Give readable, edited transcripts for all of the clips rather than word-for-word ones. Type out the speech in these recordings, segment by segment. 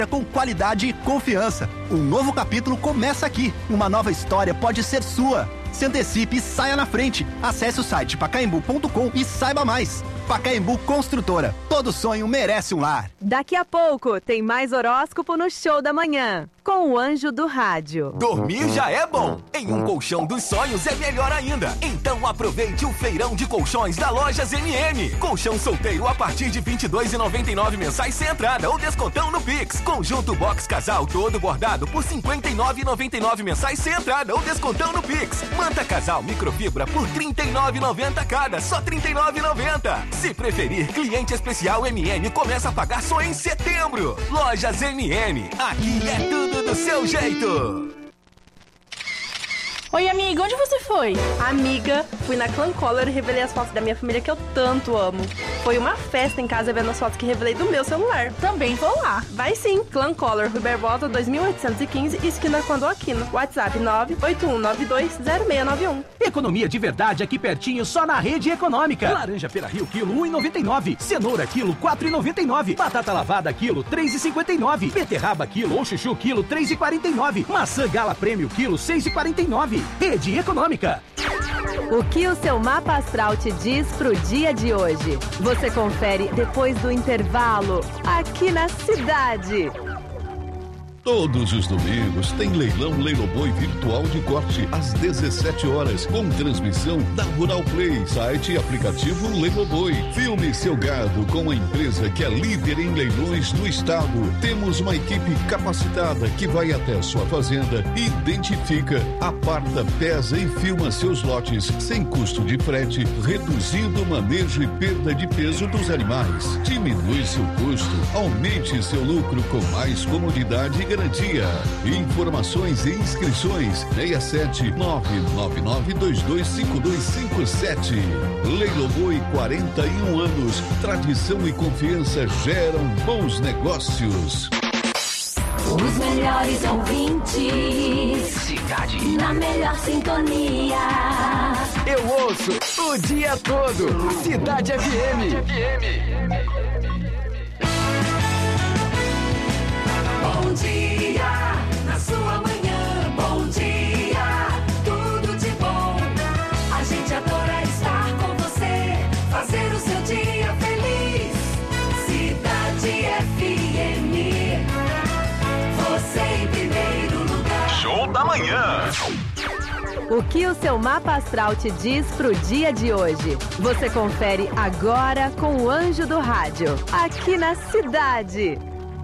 com qualidade e confiança. Um novo capítulo começa aqui. Uma nova história pode ser sua. Se antecipe e saia na frente. Acesse o site pacaembu.com e saiba mais. Pacaembu Construtora. Todo sonho merece um lar. Daqui a pouco tem mais horóscopo no Show da Manhã, com o Anjo do Rádio. Dormir já é bom. Em um colchão dos sonhos é melhor ainda. Então aproveite o feirão de colchões da Lojas MM. Colchão solteiro a partir de R$ 22,99 mensais sem entrada ou descontão no Pix. Conjunto box casal todo bordado por R$ 59,99 mensais sem entrada ou descontão no Pix. Manta casal microfibra por R$ 39,90 cada, só R$ 39,90. Se preferir, cliente especial MM começa a pagar só em setembro. Lojas MM, aqui é tudo do seu jeito. Oi, amiga, onde você foi? Amiga, fui na Clan Color e revelei as fotos da minha família que eu tanto amo. Foi uma festa em casa vendo as fotos que revelei do meu celular. Também vou lá. Vai sim, Clan Color, Rui Barbosa 2815, esquina Quando Aquino. WhatsApp 981920691. Economia de verdade aqui pertinho, só na Rede Econômica. Laranja Pera Rio, quilo 1,99. Cenoura, quilo 4,99. Batata lavada, quilo 3,59. Beterraba, quilo ou chuchu, quilo 3,49. Maçã Gala Prêmio, quilo 6,49. Rede Econômica. O que o seu mapa astral te diz pro dia de hoje? Você confere depois do intervalo, aqui na Cidade. Todos os domingos tem leilão Leiloboi virtual de corte às 17 horas, com transmissão da Rural Play, site e aplicativo Leiloboi. Filme seu gado com a empresa que é líder em leilões do estado. Temos uma equipe capacitada que vai até a sua fazenda, identifica, aparta, pesa e filma seus lotes sem custo de frete, reduzindo o manejo e perda de peso dos animais. Diminui seu custo, aumente seu lucro com mais comodidade e garantia. Informações e inscrições 67 999225257. Leiloboi, 41 anos. Tradição e confiança geram bons negócios. Os melhores ouvintes. Cidade. Na melhor sintonia. Eu ouço o dia todo. Cidade FM. Bom dia, na sua manhã, bom dia, tudo de bom. A gente adora estar com você, fazer o seu dia feliz. Cidade FM, você em primeiro lugar. Show da Manhã. O que o seu mapa astral te diz pro dia de hoje? Você confere agora com o Anjo do Rádio, aqui na Cidade.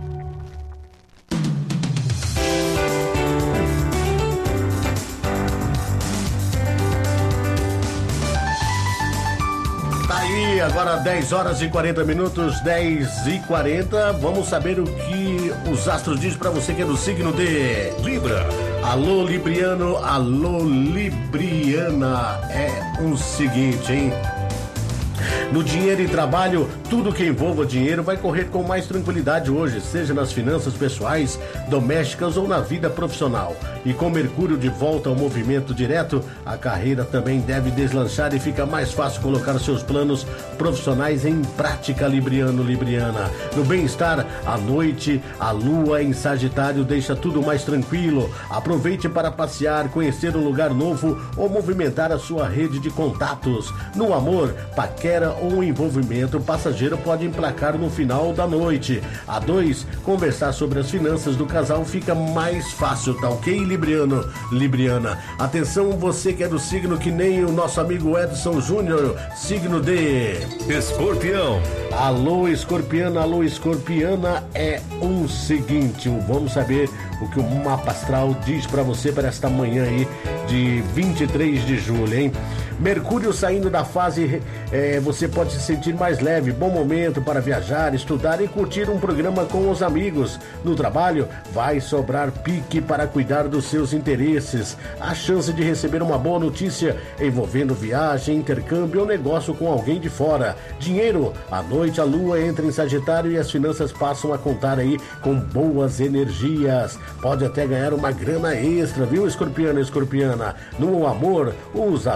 Aí, agora 10 horas e 40 minutos, 10h40. Vamos saber o que os astros dizem pra você que é do signo de Libra. Alô, Libriano, alô, Libriana. É o seguinte, hein? No dinheiro e trabalho, tudo que envolva dinheiro vai correr com mais tranquilidade hoje, seja nas finanças pessoais, domésticas ou na vida profissional. E com Mercúrio de volta ao movimento direto, a carreira também deve deslanchar e fica mais fácil colocar seus planos profissionais em prática, Libriano, Libriana. No bem-estar, à noite, a lua em Sagitário deixa tudo mais tranquilo. Aproveite para passear, conhecer um lugar novo ou movimentar a sua rede de contatos. No amor, paquera ou envolvimento passageiro pode emplacar no final da noite. A 2, conversar sobre as finanças do casal fica mais fácil, tá ok, Libriano, Libriana? Atenção, você que é do signo que nem o nosso amigo Edson Júnior, signo de Escorpião. Alô, Escorpiana, alô, Escorpiana, é o seguinte, vamos saber o que o mapa astral diz pra você para esta manhã aí de 23 de julho, hein? Mercúrio saindo da fase, você pode se sentir mais leve, bom momento para viajar, estudar e curtir um programa com os amigos. No trabalho, vai sobrar pique para cuidar dos seus interesses. A chance de receber uma boa notícia envolvendo viagem, intercâmbio ou negócio com alguém de fora. Dinheiro, à noite a lua entra em Sagitário e as finanças passam a contar aí com boas energias. Pode até ganhar uma grana extra, viu, Escorpiano, Escorpiana? No amor, os assuntos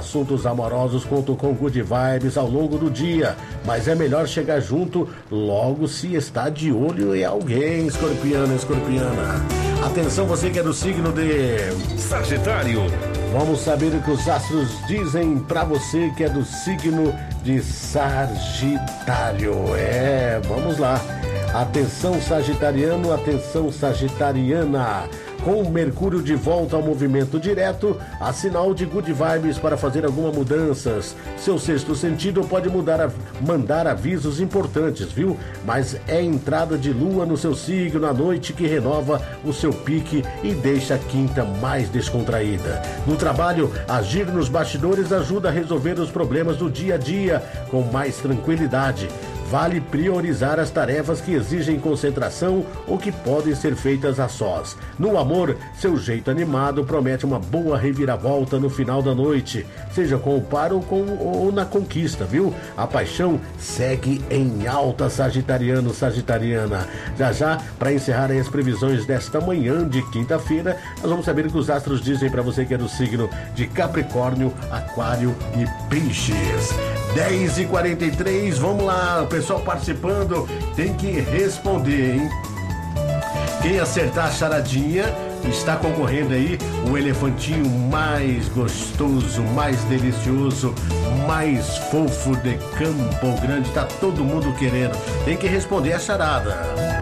amorosos contam com good vibes ao longo do dia, mas é melhor chegar junto logo se está de olho em alguém, escorpiano, escorpiana. Atenção, você que é do signo de Sagitário. Vamos saber o que os astros dizem pra você que é do signo de Sagitário. Vamos lá. Atenção, sagitariano, atenção, sagitariana. Com Mercúrio de volta ao movimento direto, há sinal de good vibes para fazer algumas mudanças. Seu sexto sentido pode mandar avisos importantes, viu? Mas é entrada de lua no seu signo à noite que renova o seu pique e deixa a quinta mais descontraída. No trabalho, agir nos bastidores ajuda a resolver os problemas do dia a dia com mais tranquilidade. Vale priorizar as tarefas que exigem concentração ou que podem ser feitas a sós. No amor, seu jeito animado promete uma boa reviravolta no final da noite, seja com o par ou na conquista, viu? A paixão segue em alta, sagitariano, sagitariana. Já, para encerrar as previsões desta manhã de quinta-feira, nós vamos saber o que os astros dizem para você que é do signo de Capricórnio, Aquário e Peixes. 10h43, vamos lá, o pessoal participando tem que responder, hein? Quem acertar a charadinha está concorrendo aí o elefantinho mais gostoso, mais delicioso, mais fofo de Campo Grande. Tá todo mundo querendo. Tem que responder a charada.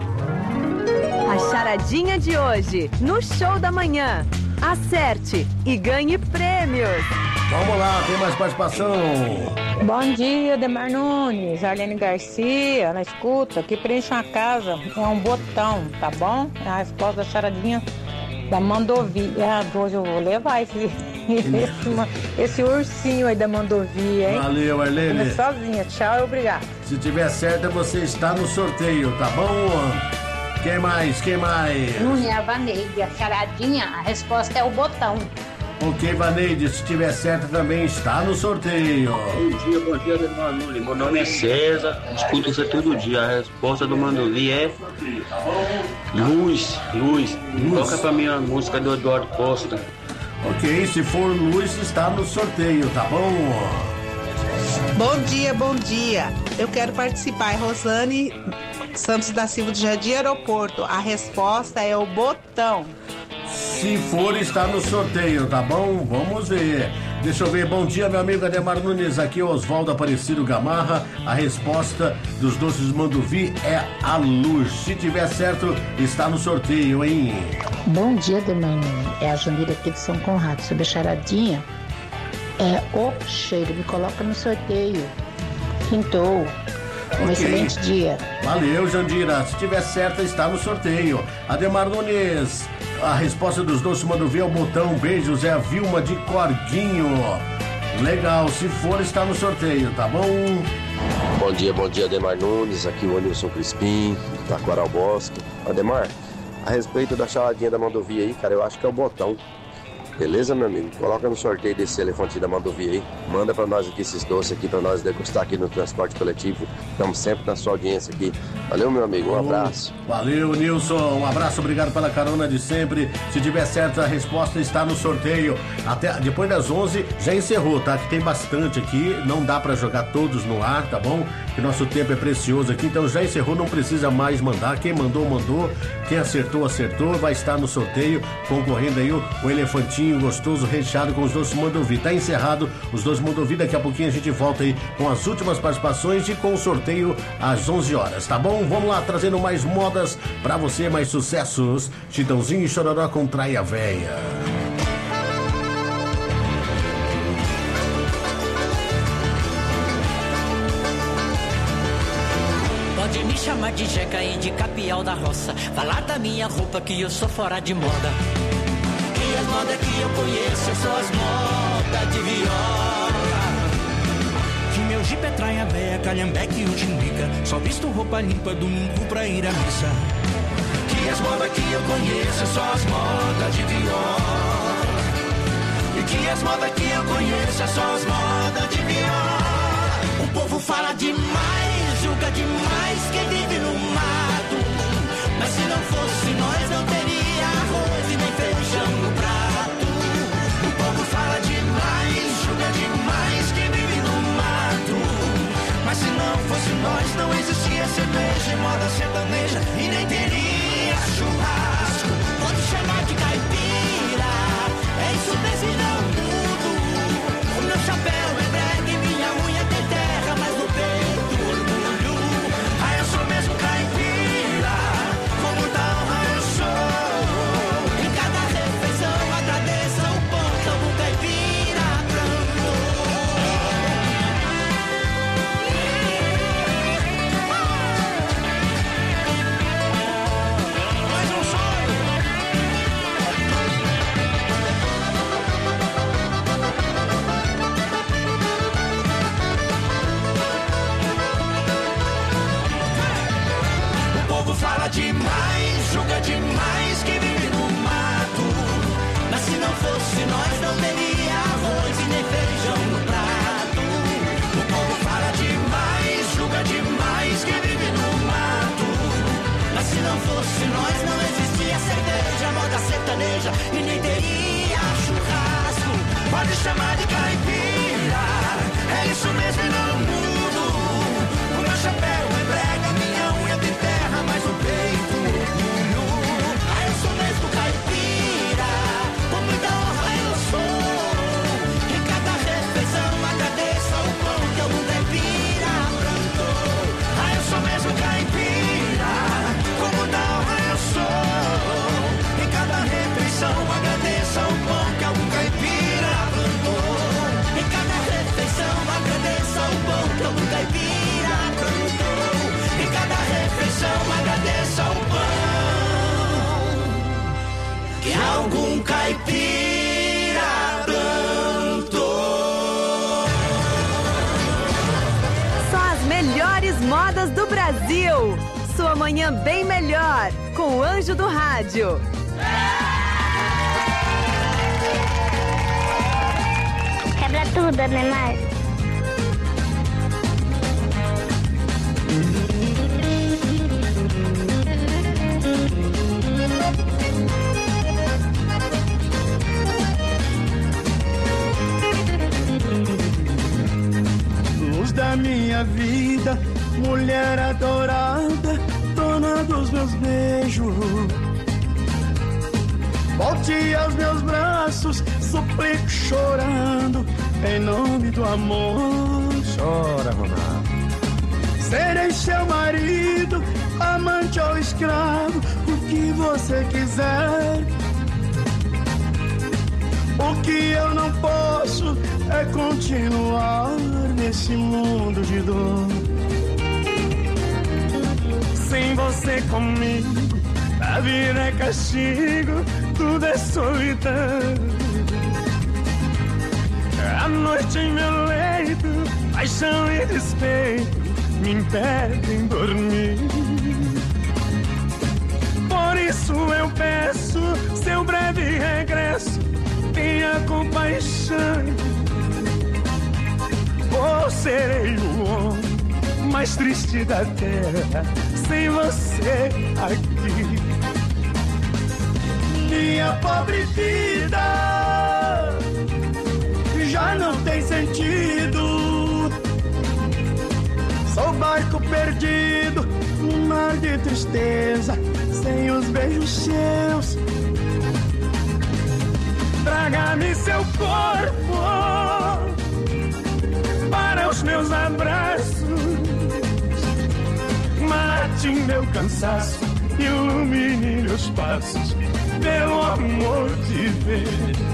A charadinha de hoje, no Show da Manhã. Acerte e ganhe prêmios. Vamos lá, tem mais participação. Bom dia, Ademar Nunes, Arlene Garcia, na escuta, que preenche uma casa é um botão, tá bom? É a resposta da charadinha da Mandovia. Hoje eu vou levar esse ursinho aí da Mandovia, hein? Valeu, Arlene. Eu sozinha, tchau e obrigado. Se tiver certa, você está no sorteio, tá bom? Quem mais? Nunes, a Vaneide, a charadinha, a resposta é o botão. Ok, Vaneide, se tiver certo também está no sorteio. Bom dia, Ademar Nunes. Meu nome é César, escuto você todo dia. A resposta do Mandovi é Luz. Toca pra mim a música do Eduardo Costa. Ok, se for Luz, está no sorteio, tá bom? Bom dia. Eu quero participar. É Rosane Santos da Silva do Jardim Aeroporto. A resposta é o botão. Se for, está no sorteio, tá bom? Vamos ver. Deixa eu ver. Bom dia, meu amigo Ademar Nunes. Aqui é Oswaldo Aparecido Gamarra. A resposta dos doces Mandovi é a Luz. Se tiver certo, está no sorteio, hein? Bom dia, Ademar Nunes. É a Janira aqui de São Conrado. Sobre a charadinha, é o cheiro. Me coloca no sorteio. Pintou. Um excelente dia. Valeu, Jandira. Se tiver certa, está no sorteio. Ademar Nunes, a resposta dos doces Mandovi é o botão. Beijos, é a Vilma de Corguinho. Legal, se for, está no sorteio, tá bom? Bom dia, Ademar Nunes. Aqui o Anderson Crispim, da Coral Bosque. Ademar, a respeito da charadinha da Mandovi aí, cara, eu acho que é o botão. Beleza, meu amigo? Coloca no sorteio desse elefantinho da Mandovia aí. Manda pra nós aqui esses doces aqui, pra nós degustar aqui no transporte coletivo. Estamos sempre na sua audiência aqui. Valeu, meu amigo. Um abraço. Valeu, Nilson. Um abraço, obrigado pela carona de sempre. Se tiver certa, a resposta está no sorteio. Até depois das 11 já encerrou, tá? Que tem bastante aqui. Não dá pra jogar todos no ar, tá bom? Que nosso tempo é precioso aqui. Então já encerrou, não precisa mais mandar. Quem mandou, mandou. Quem acertou, acertou. Vai estar no sorteio, concorrendo aí o elefantinho gostoso recheado com os doces Mandovi. Tá encerrado os doces Mandovi. Daqui a pouquinho a gente volta aí com as últimas participações e com o sorteio às 11 horas, tá bom? Vamos lá, trazendo mais modas pra você, mais sucessos. Chitãozinho e Chororó com Traia Véia. Pode me chamar de Jeca e de Capial da Roça. Falar da minha roupa que eu sou fora de moda. E as modas que eu conheço são as modas de viola. Que meu jipe é traia véia, calhambeque e utilica. Só visto roupa limpa domingo pra ir à missa. Que as modas que eu conheço são as modas de viola. E que as modas que eu conheço são as modas de viola. O povo fala demais, julga demais quem vive no mato. Mas se não fosse nós não teria arroz e nem feijão no prato. O povo fala demais, julga demais demais que vive no mato. Mas se não fosse nós, não teria arroz e nem feijão no prato. O povo fala demais, julga demais que vive no mato. Mas se não fosse nós, não existia cerveja, moda sertaneja e nem teria churrasco. Pode chamar de caipira, é isso mesmo e não mudo. O meu chapéu é brega, minha unha de terra, mas o peito orgulho. Ah, eu sou mesmo caipira, com muita honra eu sou. Em cada refeição agradeço ao pão que algum caipira plantou. Ah, eu sou mesmo caipira, com muita honra eu sou. Em cada refeição agradeço ao pão que algum caipira plantou. Em cada refeição agradeço ao pão que algum caipira plantou. Em cada refeição agradeço ao pão que algum caipira plantou. Só as melhores modas do Brasil. Sua manhã bem melhor com o Anjo do Rádio. Quebra tudo, Neymar. Luz da minha vida, mulher adorada, dona dos meus beijos. Volte aos meus braços, suplico chorando, em nome do amor. Chora, Ronaldo. Serei seu marido, amante ou escravo, o que você quiser. O que eu não posso é continuar nesse mundo de dor. Sem você comigo, a vida é castigo, tudo é solidão. A noite em meu leito, paixão e despeito me impedem dormir. Por isso eu peço seu breve regresso, tenha compaixão. Ou serei o homem mais triste da terra sem você aqui. Minha pobre vida já não tem sentido. Sou barco perdido num mar de tristeza, sem os beijos seus. Traga-me seu corpo para os meus abraços. Mate meu cansaço, ilumine meus passos, pelo amor de Deus.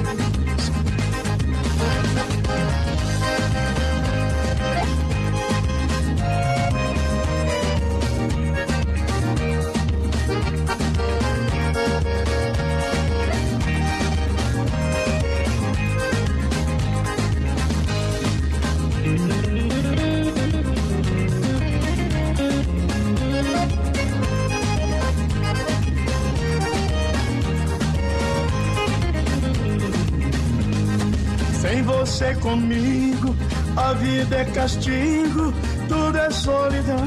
Sem você comigo, a vida é castigo, tudo é solidão.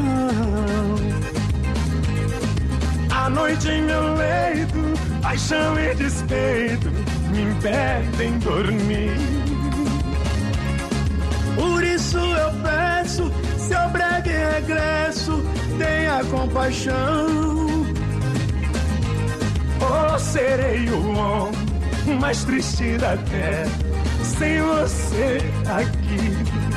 A noite em meu leito, paixão e despeito me impedem dormir. Por isso eu peço seu breve regresso, tenha compaixão. Ou serei o homem mais triste da terra sem você aqui.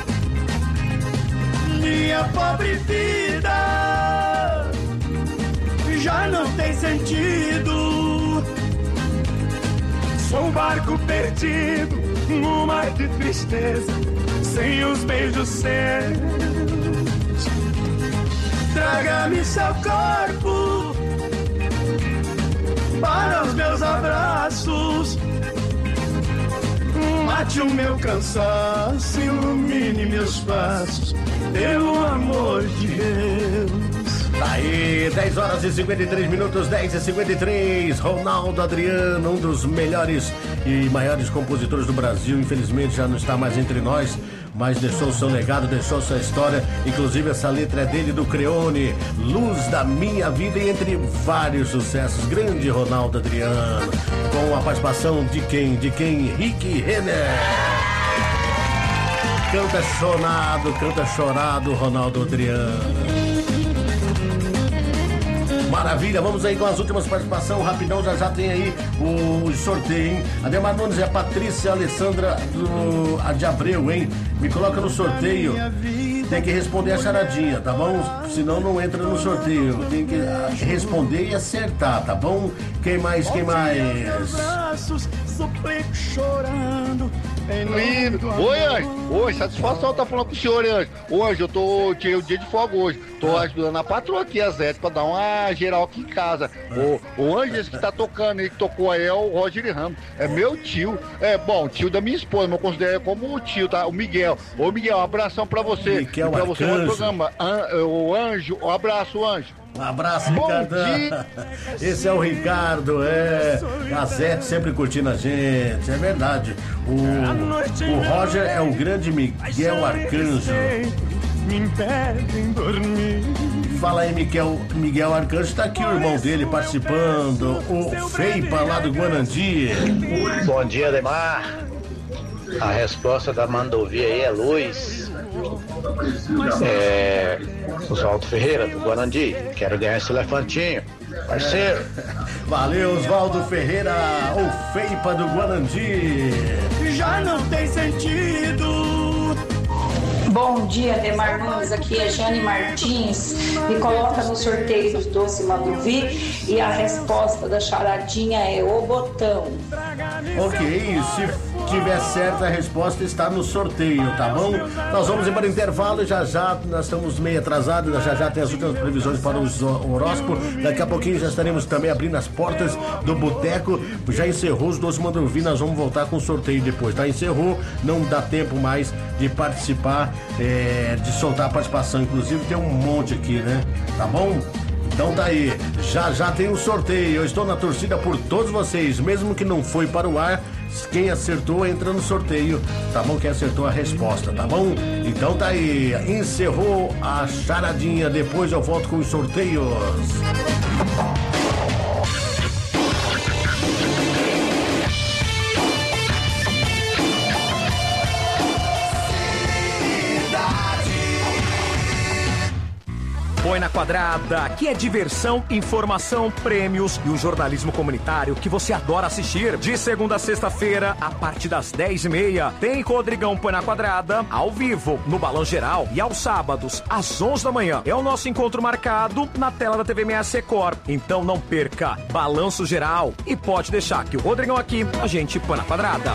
Minha pobre vida já não tem sentido. Sou um barco perdido no mar de tristeza, sem os beijos seus. Traga-me seu corpo para os meus abraços. Mate o meu cansaço, ilumine meus passos, pelo amor de Deus. Tá aí, 10 horas e 53 minutos, 10 e 53. Ronaldo Adriano, um dos melhores e maiores compositores do Brasil, infelizmente já não está mais entre nós, mas deixou o seu legado, deixou sua história. Inclusive essa letra é dele, do Creone, Luz da Minha Vida, e entre vários sucessos. Grande Ronaldo Adriano, com a participação de quem? Rick Renner. Canta chorado, Ronaldo Adriano. Maravilha, vamos aí com as últimas participações, rapidão, já tem aí o sorteio, hein? Ademar Nunes é a Patrícia Alessandra de Abreu, hein? Me coloca no sorteio, tem que responder a charadinha, tá bom? Senão não entra no sorteio, tem que responder e acertar, tá bom? Quem mais? Suplico chorando. Lindo. Oi, Anjo. Oi, satisfação tá falando com o senhor, Anjo. Hoje eu tirei o dia de folga hoje. Tô ajudando a patroa aqui, a Zé, pra dar uma geral aqui em casa. O Anjo, esse que tá tocando aí, que tocou aí, é o Roger Ramos. É meu tio. Tio da minha esposa, mas eu considero como o tio, tá? O Miguel. Ô, Miguel, um abração pra você. Miguel, pra você no programa. O Anjo, um abraço, Anjo. Um abraço, Ricardo. Esse é o Ricardo, a Zete sempre curtindo a gente, é verdade. O Roger é o grande Miguel Arcanjo. Me impedem dormir. Fala aí, Miguel Arcanjo, tá aqui o irmão dele participando, o Feipa lá do Guanandi. Bom dia, Ademar. A resposta da Mandovia aí é luz. Oswaldo Ferreira, do Guarandi. Quero ganhar esse elefantinho, parceiro. Valeu, Oswaldo Ferreira, o Feipa do Guarandi. Já não tem sentido. Bom dia, Ademar Nunes, aqui é Jane Martins. Me coloca no sorteio dos doces Manduvi e a resposta da charadinha é o botão. Ok, se tiver certa a resposta está no sorteio, tá bom? Nós vamos ir para o intervalo, já nós estamos meio atrasados, já tem as últimas previsões para o horóscopo. Daqui a pouquinho já estaremos também abrindo as portas do boteco. Já encerrou os doces Manduvi, nós vamos voltar com o sorteio depois, tá? Encerrou, não dá tempo mais de participar, de soltar a participação, inclusive tem um monte aqui, né? Tá bom? Então tá aí, já tem um sorteio, eu estou na torcida por todos vocês, mesmo que não foi para o ar, quem acertou entra no sorteio, tá bom? Quem acertou a resposta, tá bom? Então tá aí, encerrou a charadinha, depois eu volto com os sorteios. Põe na Quadrada, que é diversão, informação, prêmios e o jornalismo comunitário que você adora assistir. De segunda a sexta-feira, a partir das 10h30, tem Rodrigão Põe na Quadrada, ao vivo, no Balão Geral, e aos sábados, às 11 da manhã. É o nosso encontro marcado na tela da TV MS Record. Então não perca, Balanço Geral. E pode deixar que o Rodrigão aqui, a gente põe na Quadrada.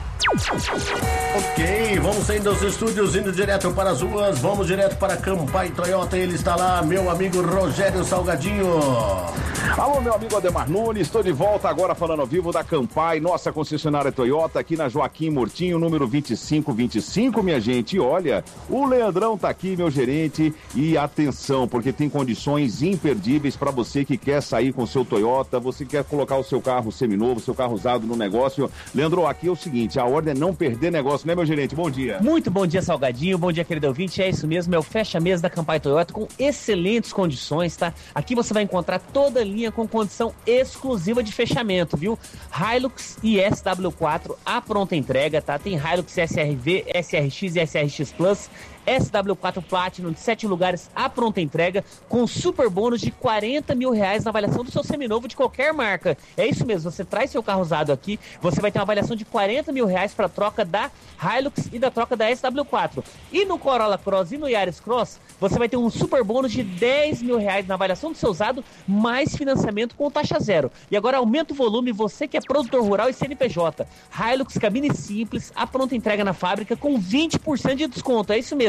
Ok, vamos saindo dos estúdios, indo direto para as ruas, vamos direto para Campai Toyota, ele está lá, meu amigo Rogério Salgadinho. Alô, meu amigo Ademar Nunes, estou de volta agora falando ao vivo da Campai, nossa concessionária Toyota, aqui na Joaquim Murtinho, número 2525, minha gente. E olha, o Leandrão tá aqui, meu gerente, e atenção, porque tem condições imperdíveis para você que quer sair com o seu Toyota, você quer colocar o seu carro seminovo, seu carro usado no negócio. Leandro, aqui é o seguinte, a ordem é não perder negócio, né, meu gerente? Bom dia. Muito bom dia, Salgadinho, bom dia, querido ouvinte, é isso mesmo, é o fecha-mês da Campai Toyota com excelentes condições, tá? Aqui você vai encontrar toda a linha com condição exclusiva de fechamento, viu? Hilux e SW4 à pronta entrega, tá? Tem Hilux SR-V, SRX e SRX Plus, SW4 Platinum de 7 lugares à pronta entrega, com super bônus de R$40 mil na avaliação do seu seminovo de qualquer marca. É isso mesmo, você traz seu carro usado aqui, você vai ter uma avaliação de R$40 mil para troca da Hilux e da troca da SW4. E no Corolla Cross e no Yaris Cross, você vai ter um super bônus de R$10 mil na avaliação do seu usado, mais financiamento com taxa zero. E agora aumenta o volume, você que é produtor rural e CNPJ. Hilux cabine simples, à pronta entrega na fábrica com 20% de desconto, é isso mesmo.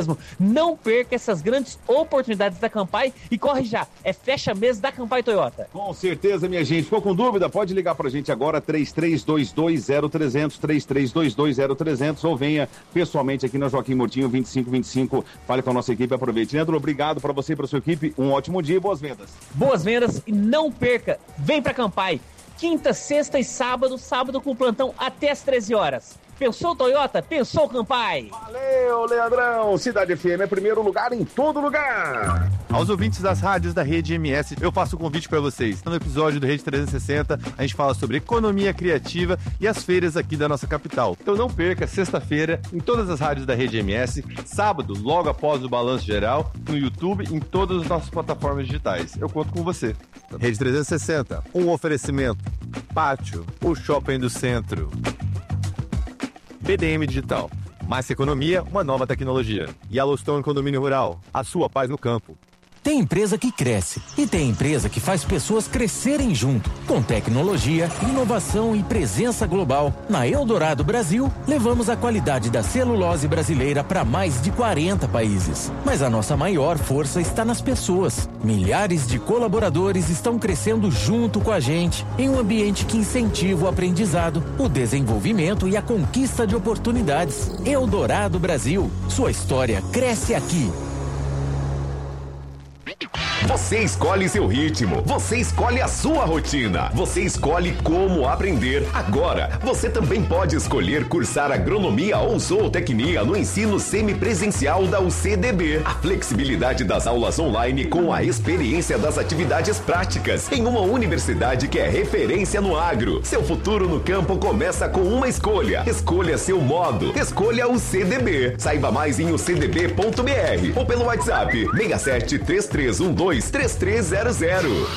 mesmo. Não perca essas grandes oportunidades da Campai e corre já. É fecha mês da Campai Toyota. Com certeza, minha gente. Ficou com dúvida? Pode ligar pra gente agora, 33220300, 33220300, ou venha pessoalmente aqui na Joaquim Murtinho, 2525. Fale com a nossa equipe, aproveite. Leandro, obrigado pra você e pra sua equipe. Um ótimo dia e boas vendas. Boas vendas e não perca. Vem pra Campai. Quinta, sexta e sábado com plantão até às 13 horas. Pensou Toyota? Pensou Campai? Valeu, Leandrão! Cidade FM é primeiro lugar em todo lugar! Aos ouvintes das rádios da Rede MS, eu faço um convite para vocês. No episódio do Rede 360, a gente fala sobre economia criativa e as feiras aqui da nossa capital. Então não perca, sexta-feira, em todas as rádios da Rede MS, sábado, logo após o Balanço Geral, no YouTube, em todas as nossas plataformas digitais. Eu conto com você. Rede 360, um oferecimento. Pátio, o shopping do centro. BDM Digital, mais que economia, uma nova tecnologia. Yellowstone Condomínio Rural, a sua paz no campo. Tem empresa que cresce e tem empresa que faz pessoas crescerem junto. Com tecnologia, inovação e presença global. Na Eldorado Brasil, levamos a qualidade da celulose brasileira para mais de 40 países. Mas a nossa maior força está nas pessoas. Milhares de colaboradores estão crescendo junto com a gente, em um ambiente que incentiva o aprendizado, o desenvolvimento e a conquista de oportunidades. Eldorado Brasil, sua história cresce aqui. Você escolhe seu ritmo, você escolhe a sua rotina, você escolhe como aprender. Agora, você também pode escolher cursar agronomia ou zootecnia no ensino semipresencial da UCDB. A flexibilidade das aulas online com a experiência das atividades práticas em uma universidade que é referência no agro. Seu futuro no campo começa com uma escolha. Escolha seu modo. Escolha o UCDB. Saiba mais em ucdb.br ou pelo WhatsApp 673312 3300.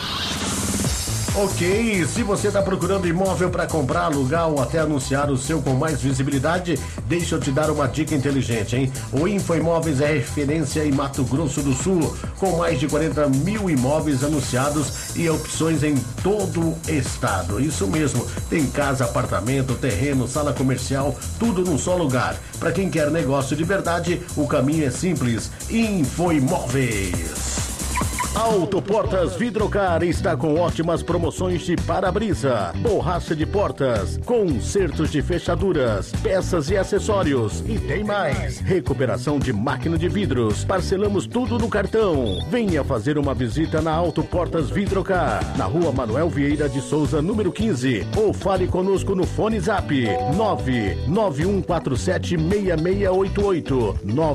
Ok, se você está procurando imóvel para comprar, alugar ou até anunciar o seu com mais visibilidade, deixa eu te dar uma dica inteligente, hein? O Infoimóveis é referência em Mato Grosso do Sul, com mais de 40 mil imóveis anunciados e opções em todo o estado. Isso mesmo, tem casa, apartamento, terreno, sala comercial, tudo num só lugar. Para quem quer negócio de verdade, o caminho é simples. Infoimóveis. Autoportas Vidrocar está com ótimas promoções de para-brisa, borracha de portas, consertos de fechaduras, peças e acessórios. E tem mais, recuperação de máquina de vidros. Parcelamos tudo no cartão. Venha fazer uma visita na Autoportas Vidrocar, na Rua Manuel Vieira de Souza, número 15. Ou fale conosco no fone Zap 991476688.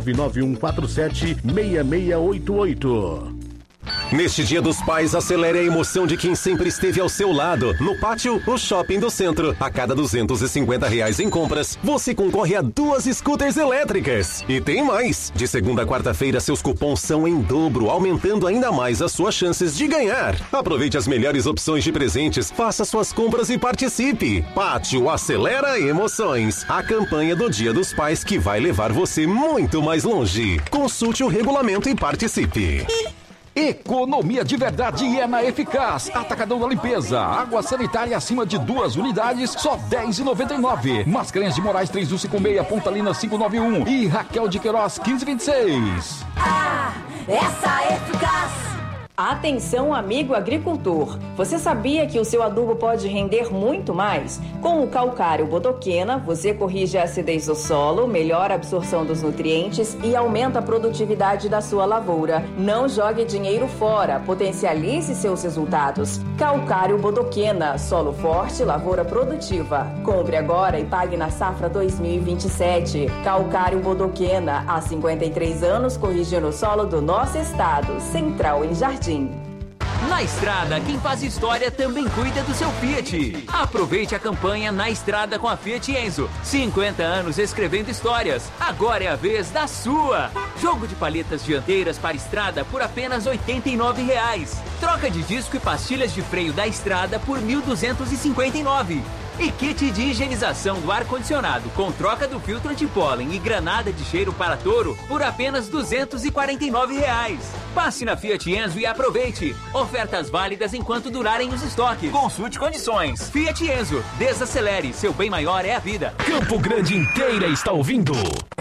991476688. Neste Dia dos Pais, acelere a emoção de quem sempre esteve ao seu lado. No Pátio, o Shopping do Centro. A cada R$250 em compras, você concorre a 2 scooters elétricas. E tem mais! De segunda a quarta-feira, seus cupons são em dobro, aumentando ainda mais as suas chances de ganhar. Aproveite as melhores opções de presentes, faça suas compras e participe. Pátio acelera emoções. A campanha do Dia dos Pais que vai levar você muito mais longe. Consulte o regulamento e participe. Economia de verdade é na Eficaz. Atacadão da limpeza. Água sanitária acima de 2 unidades, só R$10,99. Mascarenhas de Moraes 3156, Pontalina 591 e Raquel de Queiroz 1526. Essa é Eficaz. Atenção, amigo agricultor! Você sabia que o seu adubo pode render muito mais? Com o calcário bodoquena, você corrige a acidez do solo, melhora a absorção dos nutrientes e aumenta a produtividade da sua lavoura. Não jogue dinheiro fora, potencialize seus resultados. Calcário bodoquena, solo forte, lavoura produtiva. Compre agora e pague na safra 2027. Calcário bodoquena, há 53 anos corrigindo o solo do nosso estado. Central em Jardim. Na estrada, quem faz história também cuida do seu Fiat. Aproveite a campanha Na Estrada com a Fiat Enzo. 50 anos escrevendo histórias. Agora é a vez da sua. Jogo de paletas dianteiras para estrada por apenas R$ 89,00. Troca de disco e pastilhas de freio da estrada por R$ 1.259. E kit de higienização do ar-condicionado com troca do filtro antipólen e granada de cheiro para touro por apenas R$ 249,00. Passe na Fiat Enzo e aproveite. Ofertas válidas enquanto durarem os estoques. Consulte condições. Fiat Enzo, desacelere. Seu bem maior é a vida. Campo Grande inteira está ouvindo.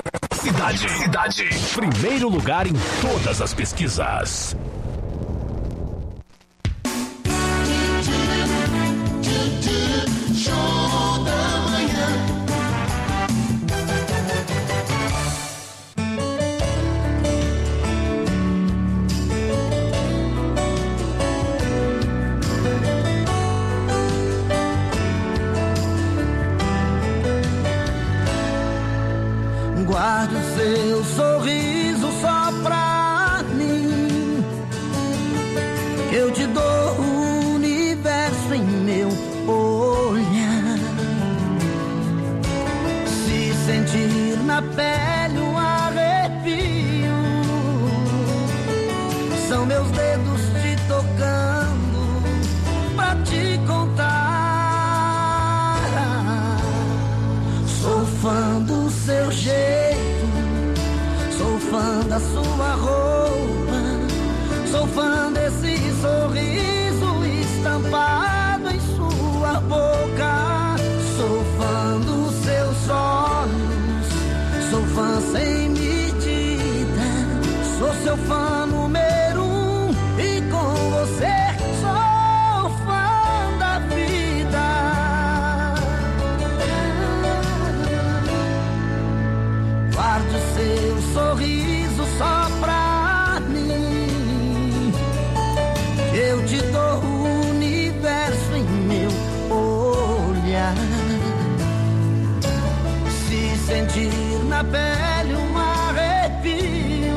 Cidade. Primeiro lugar em todas as pesquisas. Show da manhã. Guarde o seu sorriso só pra mim, que eu te dou o universo em meu olhar. Se sentir na pele um arrepio, são meus dedos te tocando pra te contar. Sou fã do seu jeito, sou fã da sua roupa, sou fã desse sorriso estampado em sua boca. Sou fã dos seus olhos, sou fã sem medida, sou seu fã número 1 e com você sou fã da vida. Guarde o seu sorriso só pra mim, eu te dou o universo em meu olhar. Se sentir na pele um arrepio,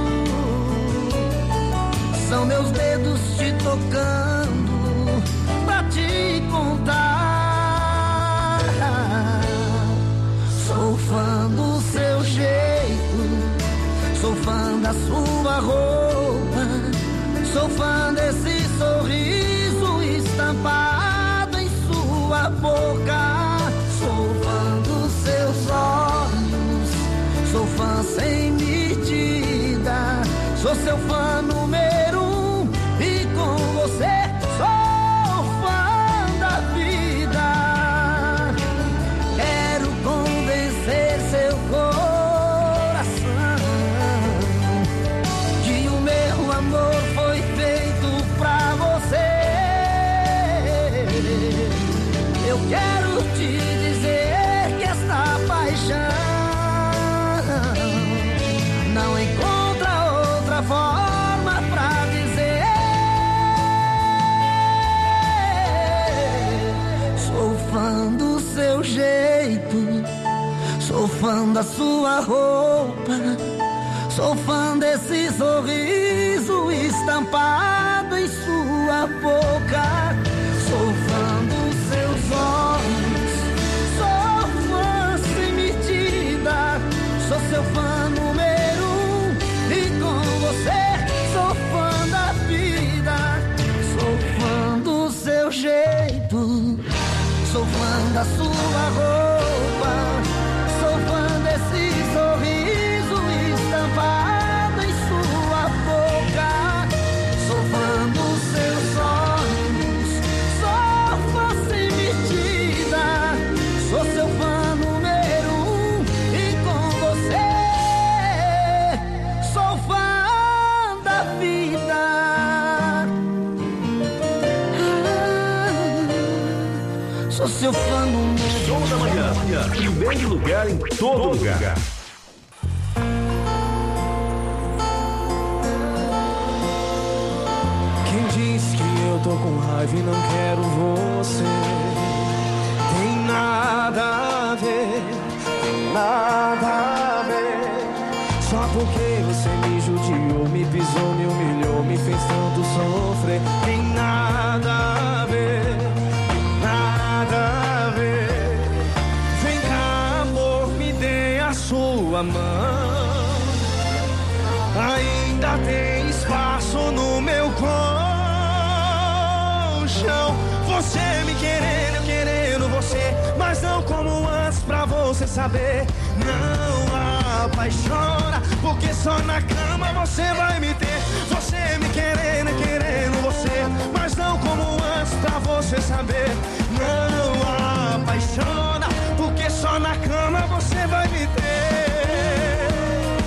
são meus dedos te tocando pra te contar. Sou fã do seu jeito, sou fã da sua roupa, sou fã desse sorriso estampado em sua boca. Sou fã dos seus olhos, sou fã sem medida, sou seu fã número 1 e com você sou fã da vida. Quero convencer seu coração que o meu amor foi feito pra você. Eu quero te dizer que esta paixão não encontra outra forma pra dizer. Sou fã do seu jeito, sou fã da sua roupa, sou fã desse sorriso estampado em sua boca. Sou fã dos seus olhos, sou fã sem medida, sou seu fã número 1 e com você sou fã da vida. Sou fã do seu jeito, sou fã da sua roupa, sou fã desse sorriso estampado em sua boca. Sou fã dos seus olhos, sou fã sem medida, sou seu fã número 1 e com você sou fã da vida. Sou seu fã número 1. Show da manhã, primeiro lugar em todo lugar. Quem disse que eu tô com raiva e não quero você? Tem nada a ver, tem nada a ver. Só porque você me judiou, me pisou, me humilhou, me fez tanto sofrer. Tem nada a ver, tem nada a ver. Vem cá, amor, me dê a sua mão. Ainda tem espaço no meu colchão. Você me querendo, eu querendo você, mas não como antes pra você saber. Não apaixona, porque só na cama você vai me ter. Você me querendo, eu querendo você, mas não como antes pra você saber. Não apaixona, porque só na cama você vai me ter.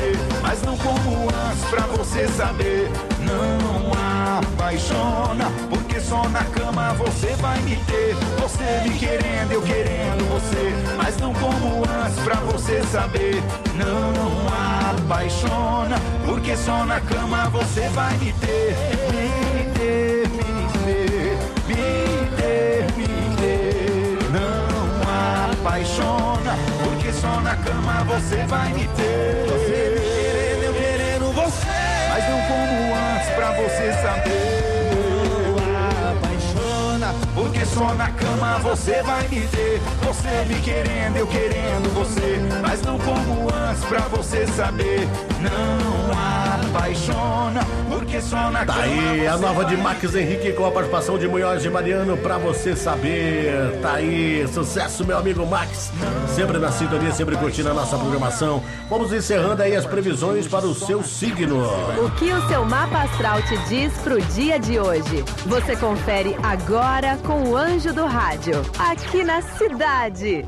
ter, mas não como antes pra você saber. Não apaixona, porque só na cama você vai me ter. Você me querendo, eu querendo você, mas não como antes pra você saber. Não apaixona, porque só na cama você vai me ter. Me ter, me ter, me ter, me ter. Não apaixona, porque só na cama você vai me ter. Você me querendo, eu querendo você, mas não como antes pra você saber. Não apaixona, porque só na cama você vai me ter. Você me querendo, eu querendo você, mas não como antes pra você saber. Não apaixona, porque só na cama. Tá aí a nova de Max Henrique com a participação de Munhoz e Mariano, pra você saber. Tá aí, sucesso, meu amigo Max. Sempre na sintonia, sempre curtindo a nossa programação. Vamos encerrando aí as previsões para o seu signo. O que o seu mapa astral te diz pro dia de hoje? Você confere agora com o Anjo do Rádio, aqui na cidade.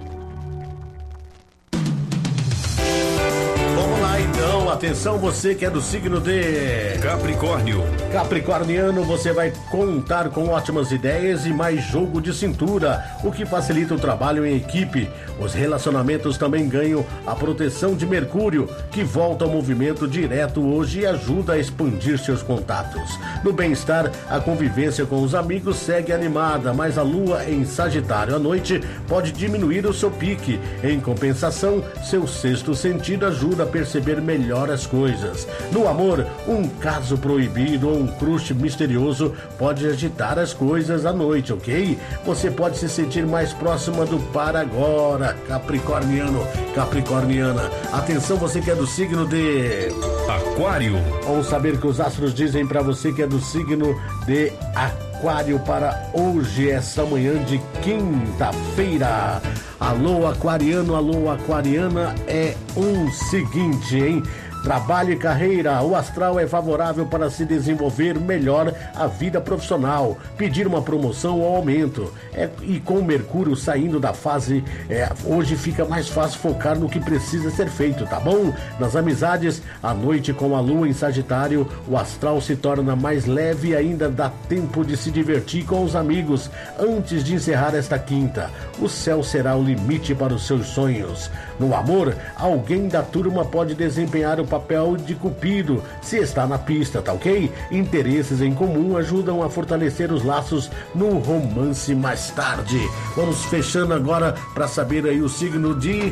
Vamos lá então, atenção você que é do signo de Capricórnio. Capricorniano, você vai contar com ótimas ideias e mais jogo de cintura, o que facilita o trabalho em equipe. Os relacionamentos também ganham a proteção de Mercúrio, que volta ao movimento direto hoje e ajuda a expandir seus contatos. No bem-estar, a convivência com os amigos segue animada, mas a lua em Sagitário à noite pode diminuir o seu pique. Em compensação, seu sexto sentido ajuda a perceber melhor as coisas. No amor, um caso proibido ou um crush misterioso pode agitar as coisas à noite, ok? Você pode se sentir mais próxima do para agora, Capricorniano, Capricorniana. Atenção, você que é do signo de Aquário. Vamos saber o que os astros dizem para você que é do signo de Aquário para hoje, essa manhã de quinta-feira. Alô, aquariano, alô, aquariana, é o seguinte, hein? Trabalho e carreira, o astral é favorável para se desenvolver melhor a vida profissional, pedir uma promoção ou aumento. E com o Mercúrio saindo da fase, hoje fica mais fácil focar no que precisa ser feito, tá bom? Nas amizades, à noite com a lua em Sagitário, o astral se torna mais leve e ainda dá tempo de se divertir com os amigos antes de encerrar esta quinta. O céu será o limite para os seus sonhos. No amor, alguém da turma pode desempenhar o papel de cupido se está na pista, tá ok? Interesses em comum ajudam a fortalecer os laços no romance mais tarde. Vamos fechando agora para saber aí o signo de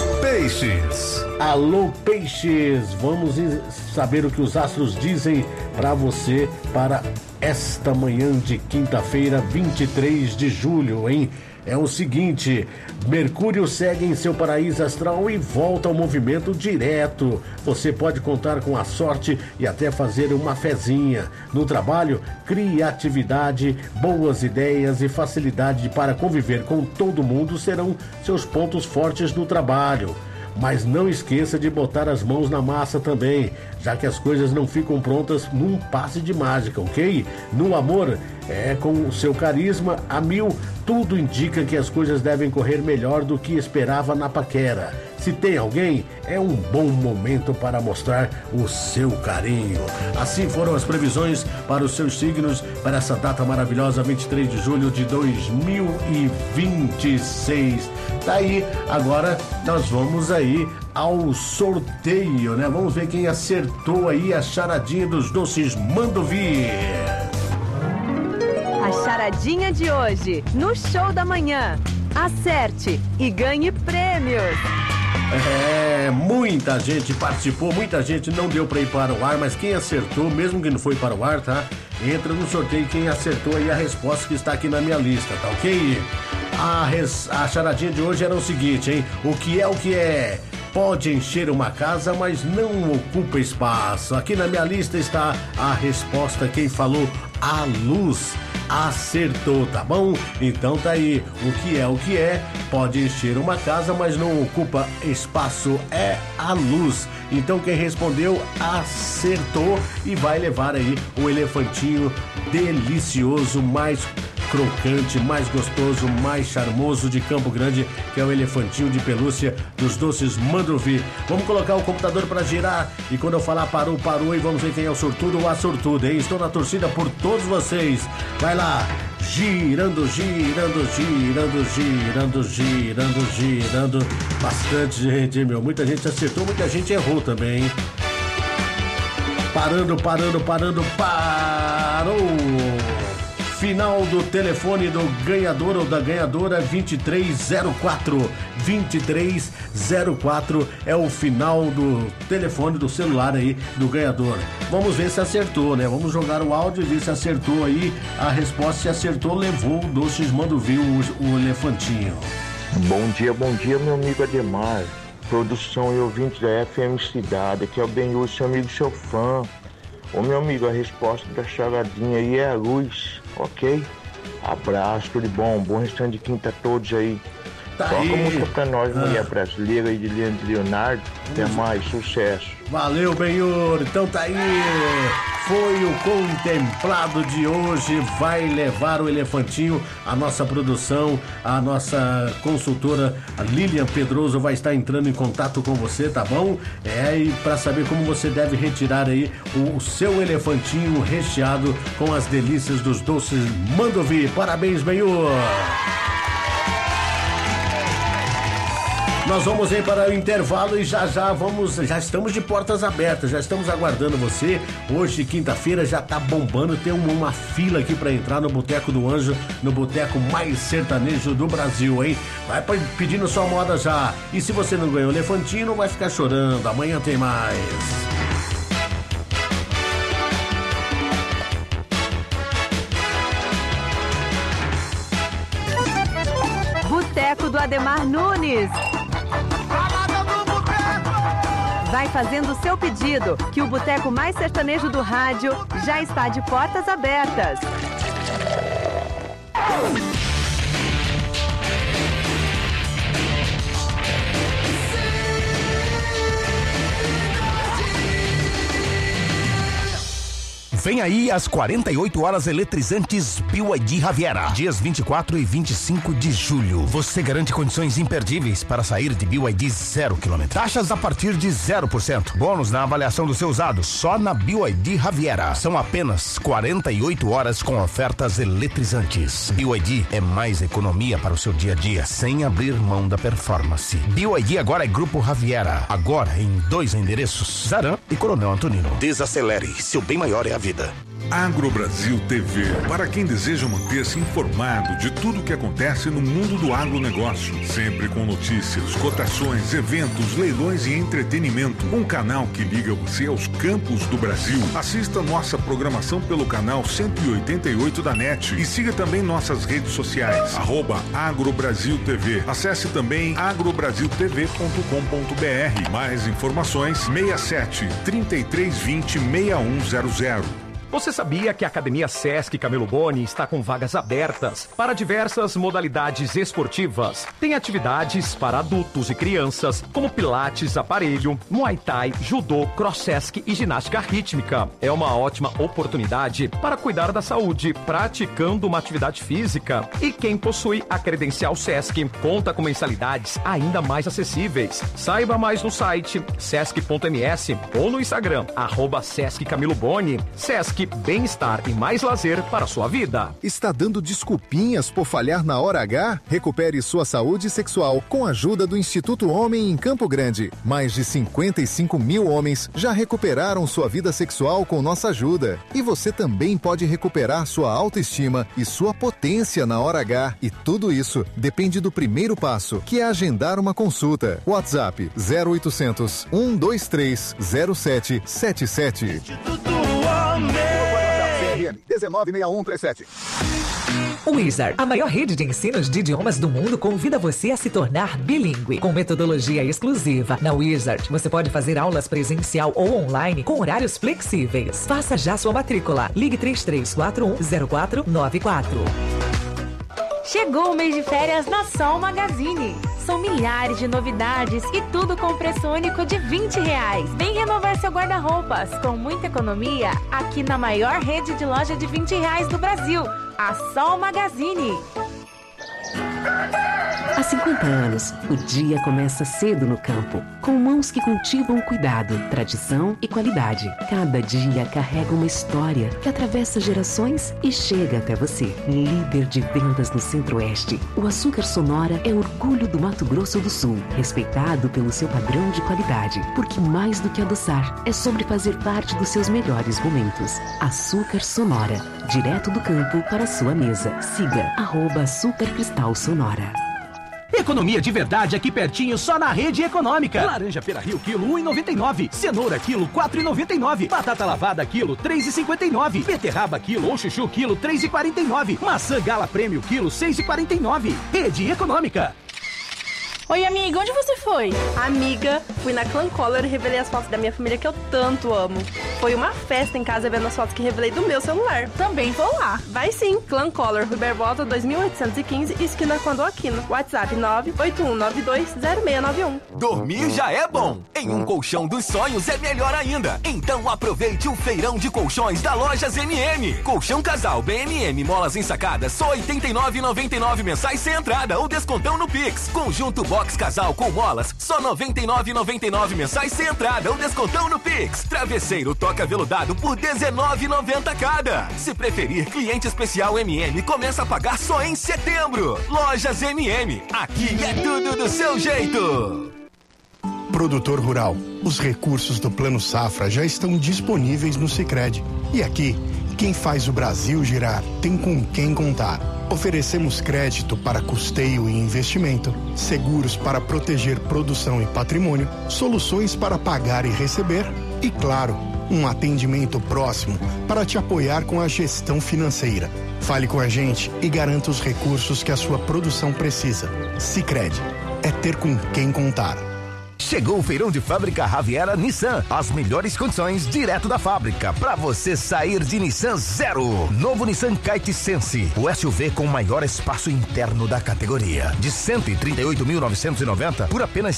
Peixes. Alô, Peixes, vamos saber o que os astros dizem para você para esta manhã de quinta-feira, 23 de julho, hein? É o seguinte, Mercúrio segue em seu paraíso astral e volta ao movimento direto. Você pode contar com a sorte e até fazer uma fezinha. No trabalho, criatividade, boas ideias e facilidade para conviver com todo mundo serão seus pontos fortes no trabalho. Mas não esqueça de botar as mãos na massa também, já que as coisas não ficam prontas num passe de mágica, ok? No amor, com o seu carisma a mil, tudo indica que as coisas devem correr melhor do que esperava na paquera. Se tem alguém, é um bom momento para mostrar o seu carinho. Assim foram as previsões para os seus signos para essa data maravilhosa, 23 de julho de 2026. Daí, agora nós vamos aí ao sorteio, né? Vamos ver quem acertou aí a charadinha dos doces Mandovi. A charadinha de hoje, no Show da Manhã. Acerte e ganhe prêmios. Muita gente participou, muita gente não deu para ir para o ar, mas quem acertou, mesmo que não foi para o ar, tá? Entra no sorteio quem acertou aí a resposta que está aqui na minha lista, tá ok? A charadinha de hoje era o seguinte, hein? O que é? Pode encher uma casa, mas não ocupa espaço. Aqui na minha lista está a resposta, quem falou a luz. Acertou, tá bom? Então tá aí, o que é, pode encher uma casa, mas não ocupa espaço, é a luz. Então quem respondeu acertou e vai levar aí o elefantinho delicioso mais crocante, mais gostoso, mais charmoso de Campo Grande, que é o elefantinho de pelúcia dos doces Mandrovi. Vamos colocar o computador para girar e quando eu falar parou, parou e vamos ver quem é o sortudo ou a sortuda, hein? Estou na torcida por todos vocês. Vai lá, girando, girando, girando, girando, girando, girando. Bastante gente, meu. Muita gente acertou, muita gente errou também, hein? Parando, parou. Final do telefone do ganhador ou da ganhadora 2304. 2304 é o final do telefone do celular aí do ganhador. Vamos ver se acertou, né? Vamos jogar o áudio e ver se acertou aí a resposta. Se acertou, levou o Doces Mandrovi, o elefantinho. Bom dia, meu amigo Ademar. Produção e ouvintes da FM Cidade. Aqui é o Benhur, seu amigo, seu fã. Ô meu amigo, a resposta da charadinha aí é a luz, ok? Abraço, tudo de bom, bom restante de quinta a todos aí. Toca a música pra nós, mulher brasileira aí de Leonardo. Até mais, sucesso. Valeu, Benhur. Então tá aí. Foi o contemplado de hoje. Vai levar o elefantinho. A nossa produção, a nossa consultora a Lilian Pedroso vai estar entrando em contato com você, tá bom? E pra saber como você deve retirar aí o seu elefantinho recheado com as delícias dos doces Mandrovi. Parabéns, Benhur. Nós vamos ir para o intervalo e já estamos de portas abertas, já estamos aguardando você. Hoje, quinta-feira, já tá bombando, tem uma fila aqui para entrar no Boteco do Anjo, no boteco mais sertanejo do Brasil, hein? Vai pedindo sua moda já. E se você não ganhou o elefantinho, não vai ficar chorando, amanhã tem mais. Boteco do Ademar Nunes. Vai fazendo o seu pedido, que o boteco mais sertanejo do rádio já está de portas abertas. Vem aí as 48 horas eletrizantes BYD Riviera, dias 24 e 25 de julho. Você garante condições imperdíveis para sair de BYD 0 km. Taxas a partir de 0%. Bônus na avaliação do seu usado, só na BYD Riviera. São apenas 48 horas com ofertas eletrizantes. BYD é mais economia para o seu dia a dia, sem abrir mão da performance. BYD agora é Grupo Riviera. Agora em 2 endereços, Zaran e Coronel Antonino. Desacelere, seu bem maior é a vida. AgroBrasil TV, para quem deseja manter-se informado de tudo o que acontece no mundo do agronegócio, sempre com notícias, cotações, eventos, leilões e entretenimento. Um canal que liga você aos campos do Brasil. Assista nossa programação pelo canal 188 da NET e siga também nossas redes sociais, @AgroBrasil TV. Acesse também agrobrasiltv.com.br. Mais informações 67 3320 6100. Você sabia que a Academia Sesc Camilo Boni está com vagas abertas para diversas modalidades esportivas? Tem atividades para adultos e crianças, como pilates, aparelho, muay thai, judô, cross Sesc e ginástica rítmica. É uma ótima oportunidade para cuidar da saúde, praticando uma atividade física. E quem possui a credencial Sesc conta com mensalidades ainda mais acessíveis. Saiba mais no site sesc.ms ou no Instagram, @Sesc Camilo Boni. Sesc, bem-estar e mais lazer para a sua vida. Está dando desculpinhas por falhar na hora H? Recupere sua saúde sexual com a ajuda do Instituto Homem em Campo Grande. Mais de 55 mil homens já recuperaram sua vida sexual com nossa ajuda. E você também pode recuperar sua autoestima e sua potência na hora H. E tudo isso depende do primeiro passo, que é agendar uma consulta. WhatsApp 0800 123 0777. CRM 196137. Wizard, a maior rede de ensinos de idiomas do mundo, convida você a se tornar bilíngue. Com metodologia exclusiva, na Wizard você pode fazer aulas presencial ou online com horários flexíveis. Faça já sua matrícula. Ligue 33410494. Chegou o mês de férias na Sol Magazine. são milhares de novidades e tudo com preço único de R$20. Vem renovar seu guarda-roupas com muita economia aqui na maior rede de loja de R$20 do Brasil, a Sol Magazine. Há 50 anos, o dia começa cedo no campo, com mãos que cultivam cuidado, tradição e qualidade. Cada dia carrega uma história que atravessa gerações e chega até você. Líder de vendas no Centro-Oeste, o Açúcar Sonora é orgulho do Mato Grosso do Sul, respeitado pelo seu padrão de qualidade, porque mais do que adoçar, é sobre fazer parte dos seus melhores momentos. Açúcar Sonora, direto do campo para a sua mesa. Siga @Açúcar Cristal Sonora. Economia de verdade aqui pertinho, só na Rede Econômica. Laranja pera-rio, quilo 1,99. Cenoura, quilo 4,99. Batata lavada, quilo 3,59. Beterraba, quilo ou chuchu, quilo 3,49. Maçã Gala Prêmio, quilo 6,49. Rede Econômica. Oi, amiga, onde você foi? Amiga, fui na Clan Color e revelei as fotos da minha família que eu tanto amo. Foi uma festa em casa vendo as fotos que revelei do meu celular. Também vou lá. Vai sim, Clan Color, Rui Barbosa, 2815, esquina Quando Aquino. WhatsApp 981920691. Dormir já é bom. Em um colchão dos sonhos é melhor ainda. Então aproveite o feirão de colchões da Lojas MM. Colchão casal BMM, molas ensacadas, só R$ 89,99 mensais sem entrada ou descontão no Pix. Conjunto box casal com molas, só R$ 99,99 mensais sem entrada ou descontão no Pix. Travesseiro toca veludado por R$ 19,90 cada. Se preferir, cliente especial MM começa a pagar só em setembro. Lojas MM, aqui é tudo do seu jeito. Produtor rural, os recursos do Plano Safra já estão disponíveis no Sicredi. E aqui, quem faz o Brasil girar tem com quem contar. Oferecemos crédito para custeio e investimento, seguros para proteger produção e patrimônio, soluções para pagar e receber e, claro, um atendimento próximo para te apoiar com a gestão financeira. Fale com a gente e garanta os recursos que a sua produção precisa. Sicredi, é ter com quem contar. Chegou o feirão de fábrica Raviera Nissan. As melhores condições direto da fábrica para você sair de Nissan zero. Novo Nissan Kite Sense, o SUV com maior espaço interno da categoria. De 138.990 por apenas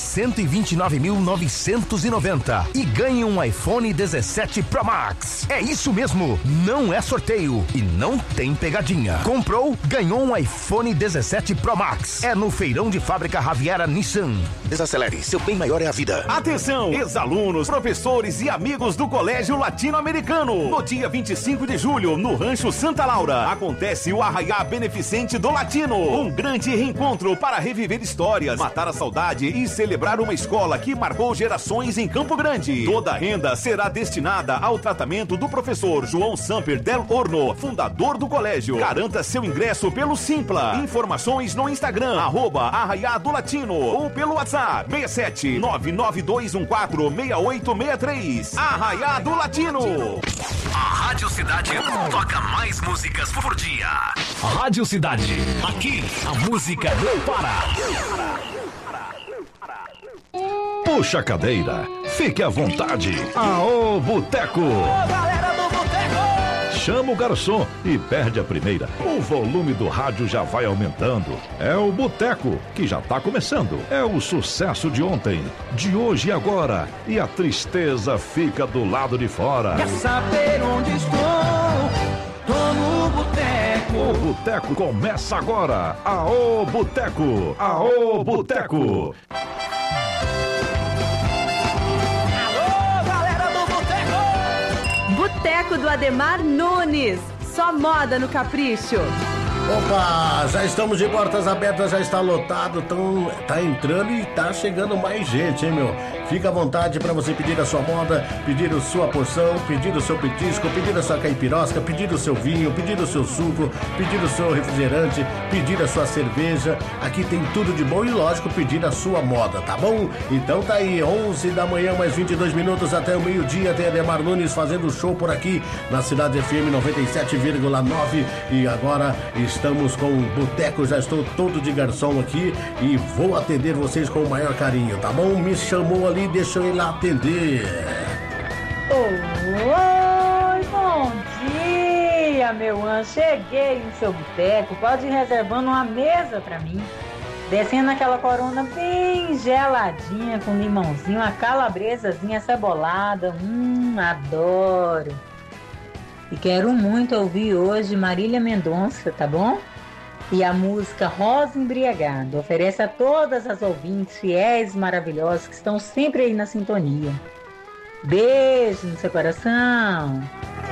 129.990 e ganhe um iPhone 17 Pro Max. É isso mesmo, não é sorteio e não tem pegadinha. Comprou, ganhou um iPhone 17 Pro Max. É no feirão de fábrica Raviera Nissan. Desacelere, seu bem maior é a vida. Atenção, ex-alunos, professores e amigos do Colégio Latino-Americano. No dia 25 de julho, no Rancho Santa Laura, acontece o Arraiá Beneficente do Latino. Um grande reencontro para reviver histórias, matar a saudade e celebrar uma escola que marcou gerações em Campo Grande. Toda a renda será destinada ao tratamento do professor João Samper Del Horno, fundador do colégio. Garanta seu ingresso pelo Simpla. Informações no Instagram, @Arraiá do Latino ou pelo WhatsApp 67992146863. Arraiá do Latino. A Rádio Cidade toca mais músicas por dia. Rádio Cidade. Aqui a música não para. Puxa a cadeira, fique à vontade. Aô, Boteco! Galera do Boteco! Chama o garçom e perde a primeira. O volume do rádio já vai aumentando. É o Boteco, que já tá começando. É o sucesso de ontem, de hoje e agora. E a tristeza fica do lado de fora. Quer saber onde estou? Tô no Boteco. O Boteco começa agora. Aô, Boteco! Aô, Boteco! Boteco do Ademar Nunes. Só moda no capricho. Opa, já estamos de portas abertas, já está lotado, tá entrando e tá chegando mais gente, hein, meu? Fica à vontade para você pedir a sua moda, pedir a sua porção, pedir o seu petisco, pedir a sua caipirosca, pedir o seu vinho, pedir o seu suco, pedir o seu refrigerante, pedir a sua cerveja. Aqui tem tudo de bom e, lógico, pedir a sua moda, tá bom? Então tá aí, 11 da manhã, mais 22 minutos até o meio-dia, tem Ademar Nunes fazendo show por aqui na Cidade FM 97,9 e agora estamos com o Boteco, já estou todo de garçom aqui e vou atender vocês com o maior carinho, tá bom? Me chamou ali, deixa eu ir lá atender. Oi, bom dia, meu anjo. Cheguei no seu boteco, pode ir reservando uma mesa pra mim. Descendo aquela corona bem geladinha, com limãozinho, uma calabresazinha cebolada. Adoro. E quero muito ouvir hoje Marília Mendonça, tá bom? E a música Rosa Embriagada. Oferece a todas as ouvintes fiéis e maravilhosas que estão sempre aí na sintonia. Beijo no seu coração.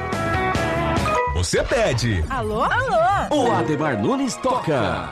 Você pede. Alô? Alô? O Ademar Nunes toca.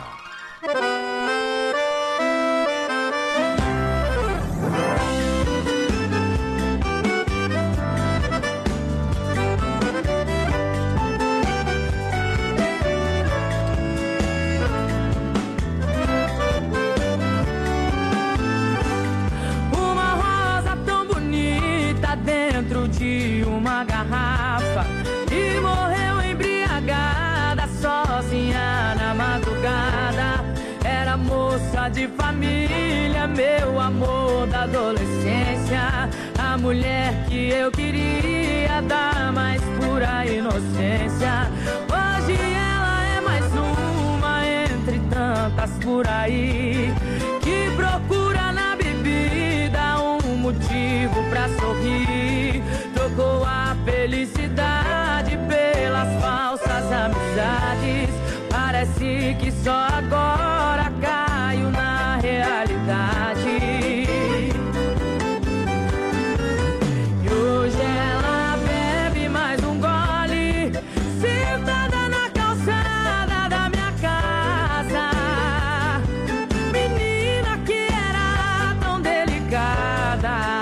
Dentro de uma garrafa e morreu embriagada, sozinha na madrugada. Era moça de família, meu amor da adolescência, a mulher que eu queria dar mais pura inocência. Hoje ela é mais uma entre tantas por aí que procura na bebida um motivo pra sorrir. Trocou a felicidade pelas falsas amizades. Parece que só agora caiu na realidade. E hoje ela bebe mais um gole, sentada na calçada da minha casa. Menina que era tão delicada.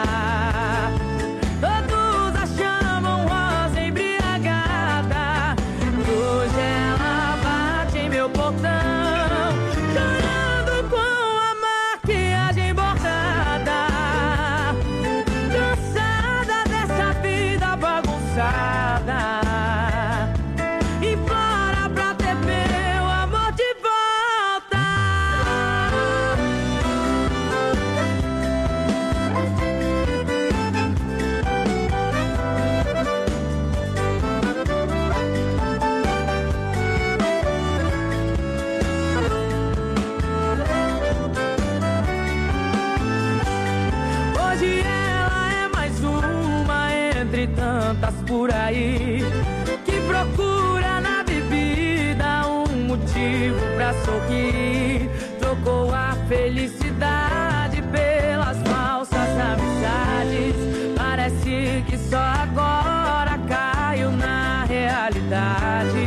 Tantas por aí que procura na bebida um motivo pra sorrir. Trocou a felicidade pelas falsas amizades. Parece que só agora caiu na realidade.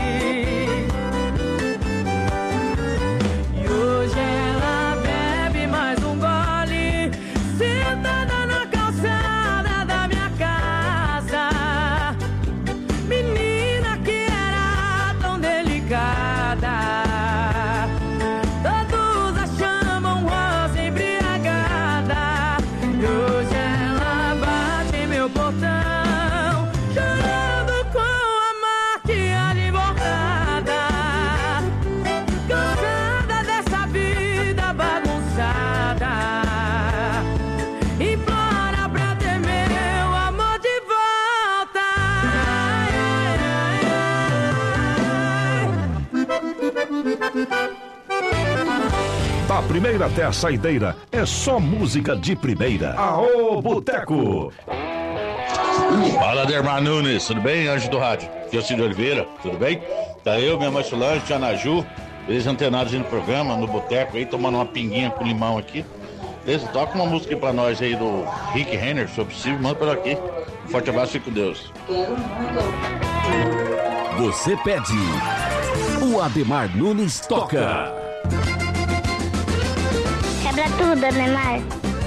E hoje ela bebe mais um gole, sentada na calçada da minha casa. Menina que era tão delicada. Todos a chamam rosa embriagada. E hoje ela bate em meu portão, chorando com a maquiagem borrada. Cansada dessa vida bagunçada, implora pra ter meu amor de volta. Da primeira até a saideira, é só música de primeira. Aô, Boteco! Fala, Ademar Nunes, tudo bem? Anjo do rádio, aqui é o Cid Oliveira, tudo bem? Tá eu, minha mãe Solange, tia Naju, eles antenados aí no programa, no Boteco aí, tomando uma pinguinha com limão aqui. Beleza? Toca uma música aí pra nós aí do Rick Renner, se for possível, manda por aqui. Um forte abraço, fique com Deus. Você pede. O Ademar Nunes toca. Quebra tudo, Ademar.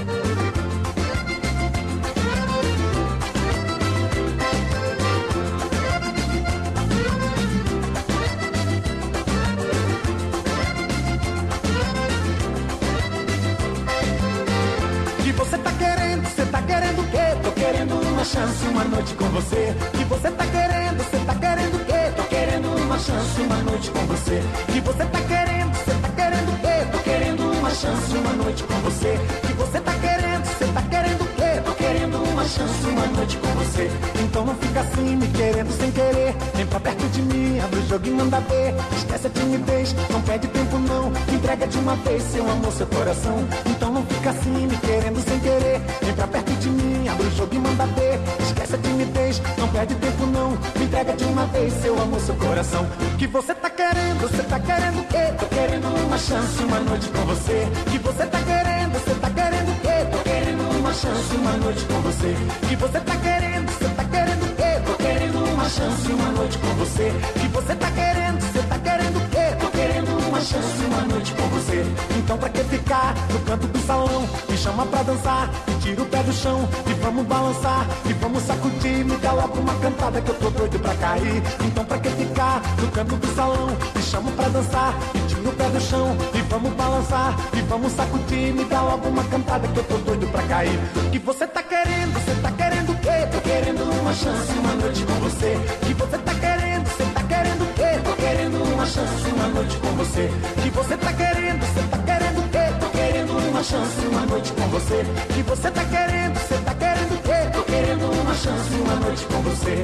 Que você tá querendo o quê? Tô querendo uma chance, uma noite com você. Que você tá querendo o quê? Tô querendo uma chance, uma noite com você. Que você tá querendo o quê? Tô querendo uma chance, uma noite com você. Que você tá querendo o quê? Tô querendo uma chance, uma noite com você. Então não fica assim, me querendo sem querer. Vem pra perto de mim, mim, abre o jogo e manda ver. Esquece a timidez, não perde tempo não. Entrega de uma vez seu amor, seu coração. Então não fica assim, me querendo sem querer. Vem pra perto de mim, abre o jogo e manda ver. Esquece a timidez, não perde tempo não. Me entrega de uma vez seu amor, seu coração. O que você tá querendo o quê? Tô querendo uma chance, uma noite com você. O que você tá querendo o quê? Tô querendo uma chance, uma noite com você. O que você tá querendo o quê? Tô querendo uma chance, uma noite com você. O que você tá querendo o quê? Tô querendo uma chance, uma noite com você. Então pra que ficar no canto do salão? Me chama pra dançar, me tira o pé do chão. E vamos balançar, e vamos sacudir. Me dá logo uma cantada que eu tô doido pra cair. Então pra que ficar no canto do salão? Me chama pra dançar, me tira o pé do chão. E vamos balançar, e vamos sacudir. Me dá logo uma cantada que eu tô doido pra cair. O que você tá querendo o quê? Tô querendo uma chance, uma noite com você. O que você tá querendo o quê? Tô querendo uma chance, uma noite com você. O que você tá querendo o quê? Tô querendo uma chance, uma noite com você. O que você tá querendo o quê? Tô querendo uma chance, uma noite com você.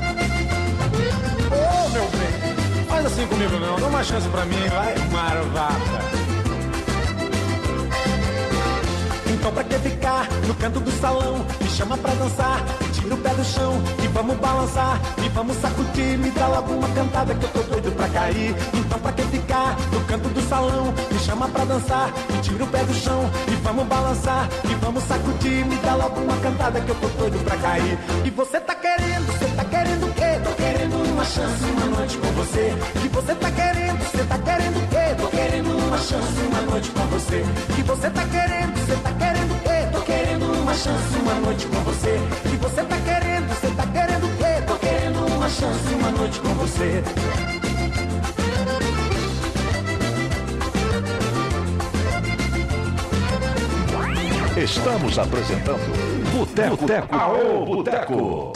Ô, meu bem, faz assim comigo não, dá uma chance pra mim, vai, marvada. Então pra que ficar no canto do salão? Me chama pra dançar, tira o pé do chão. E vamos balançar, e vamos sacudir. Me dá logo uma cantada que eu tô doido pra cair. Então pra que ficar no canto do salão? Me chama pra dançar, tira o pé do chão. E vamos balançar, e vamos sacudir. Me dá logo uma cantada que eu tô doido pra cair. E você tá querendo o quê? Tô querendo uma chance, uma noite com você. E você tá querendo o quê? Tô querendo uma chance, uma noite com você. E você tá querendo o quê? Tô querendo uma chance, uma noite com você. E você tá querendo o quê? Tô querendo uma chance, uma noite com você. Estamos apresentando Boteco. Aô, Boteco.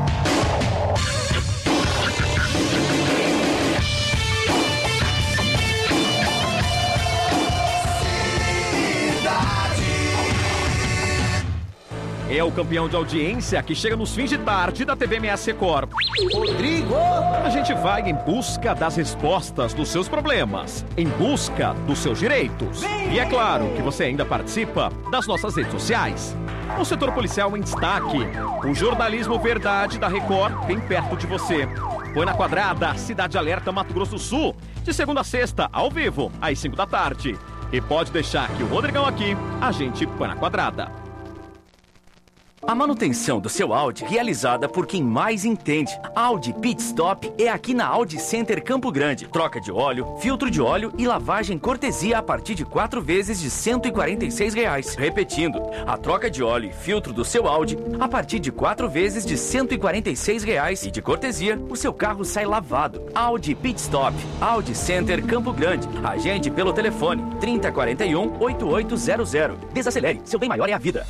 É o campeão de audiência que chega nos fins de tarde da TV MS Record. Rodrigo! A gente vai em busca das respostas dos seus problemas, em busca dos seus direitos. E é claro que você ainda participa das nossas redes sociais. O setor policial em destaque. O jornalismo verdade da Record bem perto de você. Põe na Quadrada, Cidade Alerta, Mato Grosso do Sul. De segunda a sexta, ao vivo, às 5 da tarde. E pode deixar que o Rodrigão aqui, a gente põe na Quadrada. A manutenção do seu Audi realizada por quem mais entende. Audi Pit Stop é aqui na Audi Center Campo Grande. Troca de óleo, filtro de óleo e lavagem cortesia a partir de 4 vezes de R$ 146. Repetindo, a troca de óleo e filtro do seu Audi a partir de 4 vezes de R$ 146. E de cortesia, o seu carro sai lavado. Audi Pit Stop, Audi Center Campo Grande. Agende pelo telefone 3041-8800. Desacelere, seu bem maior é a vida.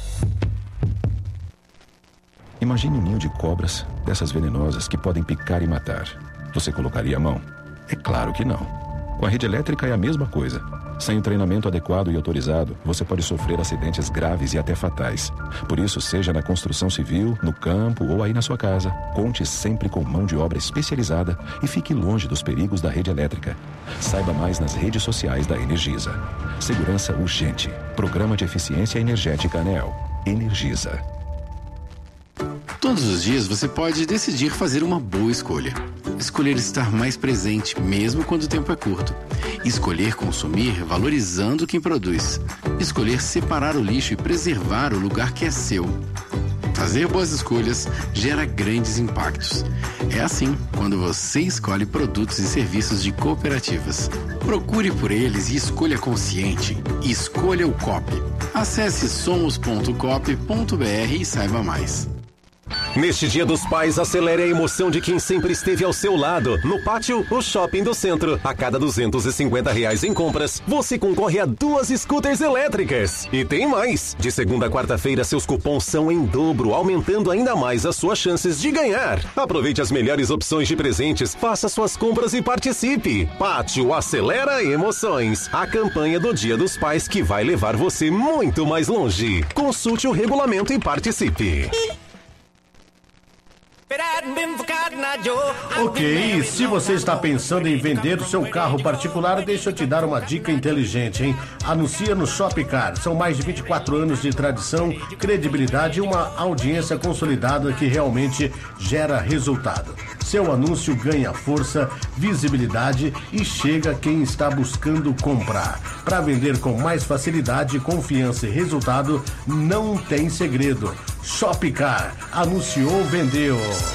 Imagine um ninho de cobras, dessas venenosas que podem picar e matar. Você colocaria a mão? É claro que não. Com a rede elétrica é a mesma coisa. Sem o treinamento adequado e autorizado, você pode sofrer acidentes graves e até fatais. Por isso, seja na construção civil, no campo ou aí na sua casa, conte sempre com mão de obra especializada e fique longe dos perigos da rede elétrica. Saiba mais nas redes sociais da Energisa. Segurança urgente. Programa de Eficiência Energética ANEEL. Energisa. Todos os dias você pode decidir fazer uma boa escolha. Escolher estar mais presente, mesmo quando o tempo é curto. Escolher consumir valorizando quem produz. Escolher separar o lixo e preservar o lugar que é seu. Fazer boas escolhas gera grandes impactos. É assim quando você escolhe produtos e serviços de cooperativas. Procure por eles e escolha consciente. Escolha o COP. Acesse somos.coop.br e saiba mais. Neste Dia dos Pais, acelere a emoção de quem sempre esteve ao seu lado. No Pátio, o Shopping do Centro. A cada R$250 em compras, você concorre a 2 scooters elétricas. E tem mais! De segunda a quarta-feira, seus cupons são em dobro, aumentando ainda mais as suas chances de ganhar. Aproveite as melhores opções de presentes, faça suas compras e participe. Pátio acelera emoções. A campanha do Dia dos Pais que vai levar você muito mais longe. Consulte o regulamento e participe. Ok, se você está pensando em vender o seu carro particular, deixa eu te dar uma dica inteligente, hein? Anuncia no Shopcar. São mais de 24 anos de tradição, credibilidade e uma audiência consolidada que realmente gera resultado. Seu anúncio ganha força, visibilidade e chega a quem está buscando comprar. Para vender com mais facilidade, confiança e resultado, não tem segredo. Shopcar. Anunciou, vendeu.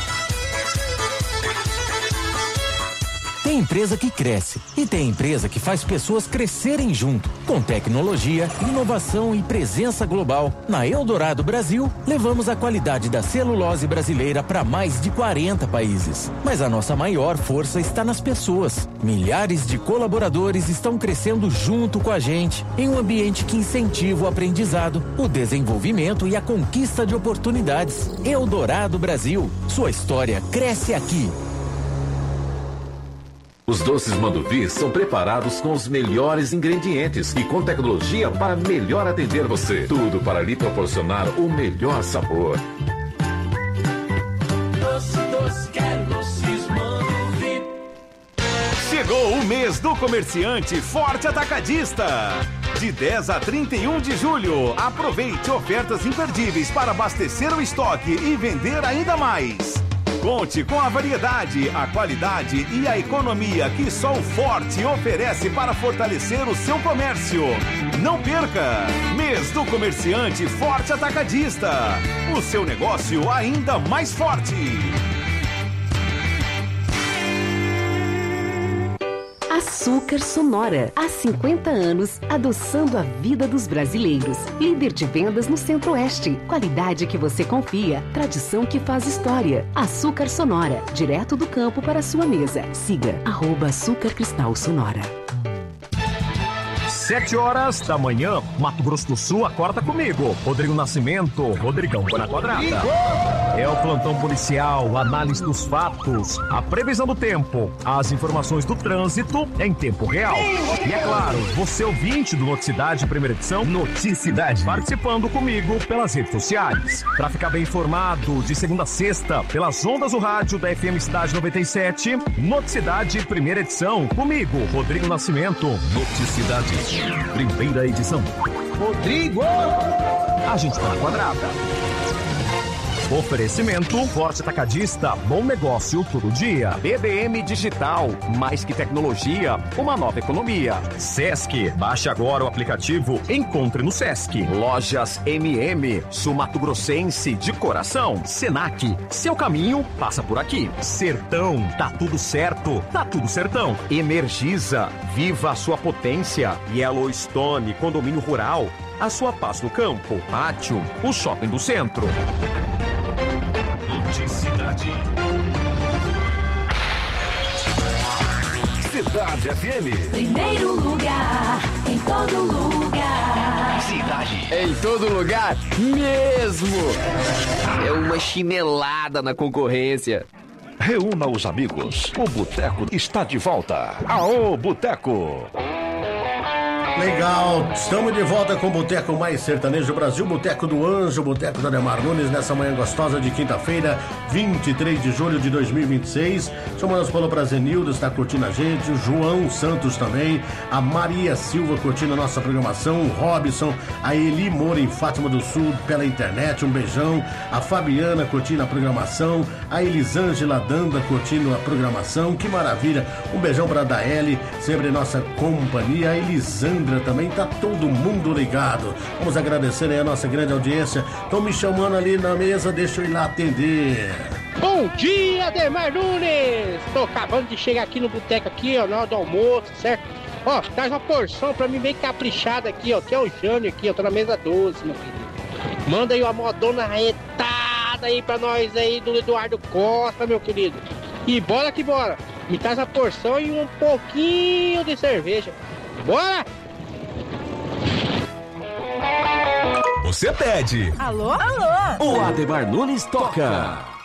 Tem empresa que cresce e tem empresa que faz pessoas crescerem junto. Com tecnologia, inovação e presença global, na Eldorado Brasil, levamos a qualidade da celulose brasileira para mais de 40 países. Mas a nossa maior força está nas pessoas. Milhares de colaboradores estão crescendo junto com a gente, em um ambiente que incentiva o aprendizado, o desenvolvimento e a conquista de oportunidades. Eldorado Brasil, sua história cresce aqui. Os doces Manduvi são preparados com os melhores ingredientes e com tecnologia para melhor atender você. Tudo para lhe proporcionar o melhor sabor. Doce, quero doces Manduvi. Chegou o mês do comerciante Forte Atacadista. De 10 a 31 de julho, aproveite ofertas imperdíveis para abastecer o estoque e vender ainda mais. Conte com a variedade, a qualidade e a economia que só o Forte oferece para fortalecer o seu comércio. Não perca! Mês do comerciante Forte Atacadista. O seu negócio ainda mais forte. Açúcar Sonora. Há 50 anos, adoçando a vida dos brasileiros. Líder de vendas no Centro-Oeste. Qualidade que você confia. Tradição que faz história. Açúcar Sonora. Direto do campo para a sua mesa. Siga @Açúcar Cristal Sonora. 7 horas da manhã, Mato Grosso do Sul acorda comigo. Rodrigo Nascimento, Rodrigão na quadrada. É o plantão policial, análise dos fatos, a previsão do tempo, as informações do trânsito em tempo real. E é claro, você ouvinte do Noticidade, primeira edição, Noticidade, participando comigo pelas redes sociais. Para ficar bem informado, de segunda a sexta, pelas ondas do rádio da FM Cidade 97, Noticidade, primeira edição, comigo, Rodrigo Nascimento, Noticidade. Primeira edição. Rodrigo! A gente tá na quadrada. Oferecimento Forte Atacadista, bom negócio todo dia. BBM Digital, mais que tecnologia, uma nova economia. Sesc, baixe agora o aplicativo, encontre no Sesc. Lojas MM, Sul Mato Grossense de coração. Senac, seu caminho passa por aqui. Sertão, tá tudo certo, tá tudo sertão. Energisa, viva a sua potência. Yellowstone, condomínio rural, a sua paz no campo. Pátio, o shopping do centro. Cidade. Cidade FM. Primeiro lugar, em todo lugar. Cidade. Em todo lugar mesmo. É uma chinelada na concorrência. Reúna os amigos. O Boteco está de volta. Aô, Boteco! Legal, estamos de volta com o Boteco mais sertanejo do Brasil, Boteco do Anjo, Boteco do Ademar Nunes, nessa manhã gostosa de quinta-feira, 23 de julho de 2026. Chamamos pelo Prazenildo, está curtindo a gente, o João Santos também, a Maria Silva curtindo a nossa programação, o Robson, a Eli Moura em Fátima do Sul pela internet, um beijão, a Fabiana curtindo a programação, a Elisângela Danda curtindo a programação, que maravilha, um beijão para a Daeli, sempre em nossa companhia, a Elisandra também, tá todo mundo ligado. Vamos agradecer aí a nossa grande audiência. Estão me chamando ali na mesa, deixa eu ir lá atender. Bom dia, Ademar Nunes! Tô acabando de chegar aqui no boteco aqui, ó, na hora do almoço, certo? Ó, traz uma porção pra mim bem caprichada aqui, ó, que é o Jânio aqui, ó, tô na mesa 12, meu querido. Manda aí uma modona retada aí pra nós aí do Eduardo Costa, meu querido. E bora que bora! Me traz a porção e um pouquinho de cerveja. Bora! Você pede. Alô? Alô? O Ademar Nunes toca.